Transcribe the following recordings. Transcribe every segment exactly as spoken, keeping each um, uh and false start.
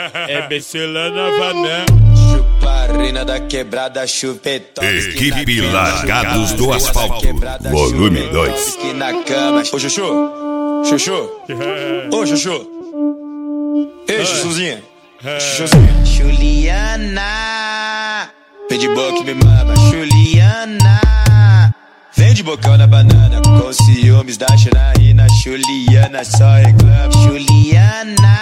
É Becilana Vané. Chuparina da quebrada, chupetão. Equipe Largados do Asfalto, volume dois. Na cama. Ô Chuchu, Chuchu, ô Chuchu. Ei, Chuchuzinha, Chuchuzinha. Juliana, vem de boca e me mama. Juliana, vem de bocão na banana. Com ciúmes da Janaína. Juliana só reclama. Juliana,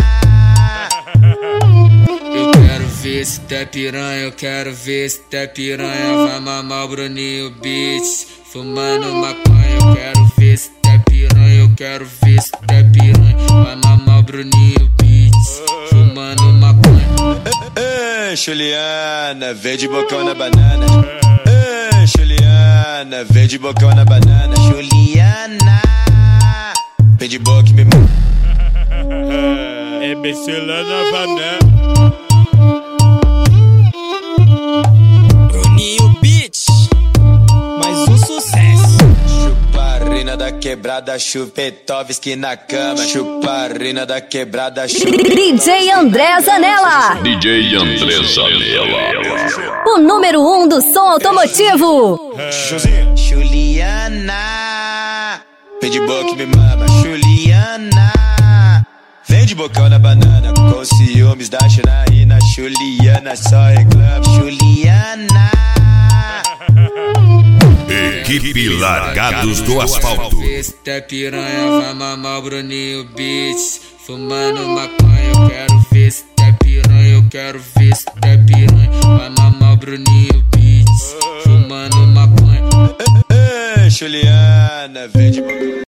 eu quero ver se tá piranha, eu quero ver se tá piranha. Vai mamar o Bruninho Beats, fumando maconha. Eu quero ver se tá piranha, eu quero ver se tá piranha. Vai mamar o Bruninho Beats, fumando maconha. Ei, Juliana, vem de bocão na banana. Ei, Juliana, vem de bocão na banana. Juliana, vem de boca e me mama. É Becilana Vané. Bruninho Beats, mais um sucesso. Chuparina da quebrada, Chupetovski na cama. Chuparina da quebrada, Chupetovski. D J André Zanella. D J André Zanella. O número um do som automotivo. Chuchuzinha. Juliana, vem de boca e me mama. Juliana, vem de bocão na banana. Com ciúmes da Janaína. Juliana só reclama. Juliana, Equipe Largados do Asfalto. Eu quero ver se tá piranha, vai mamar o Bruninho Beats, fumando maconha. Eu quero ver se tá piranha, eu quero ver se tá piranha. Vai mamar o Bruninho Beats, fumando maconha. ei, Juliana, vem de boca.